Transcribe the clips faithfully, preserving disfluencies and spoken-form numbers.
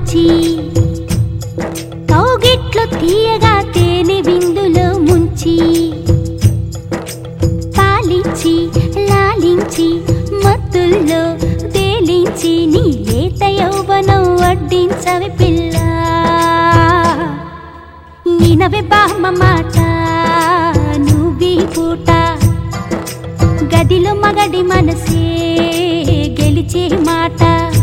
పాలించి కౌగిట్లో తీయగా తేనె విందులో ముంచి పాలించి లాలించి మత్తుల్లో తేలించి నీ లేత యౌవనం వడ్డించవి పిల్ల ఈనవే బామ్మ మాట నువ్వీ పూట గదిలో మగడి మనసే గెలిచే మాట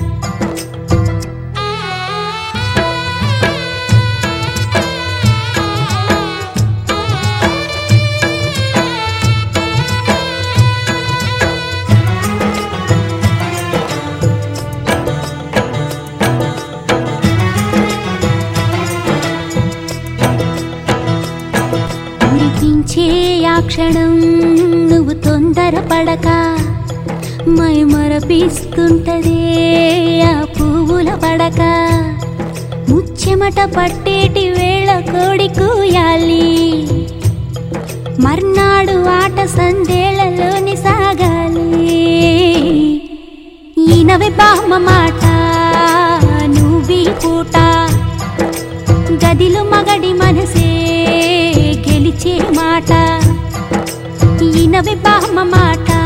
మురిపించే ఆ క్షణం నువ్వు తొందరపడక మై మరపిస్తుంటదే ఆ పువ్వుల పడక ముచ్చెమట పట్టేటి వేళ కోడి కూయాలి మర్నాడు ఆట సందేళ్లలోని సాగాలి ఈనవే బామ్మ మాట నువ్వీ పూట గదిలో మగడి మనసే గెలిచే మాట ఈనవే బామ్మ మాట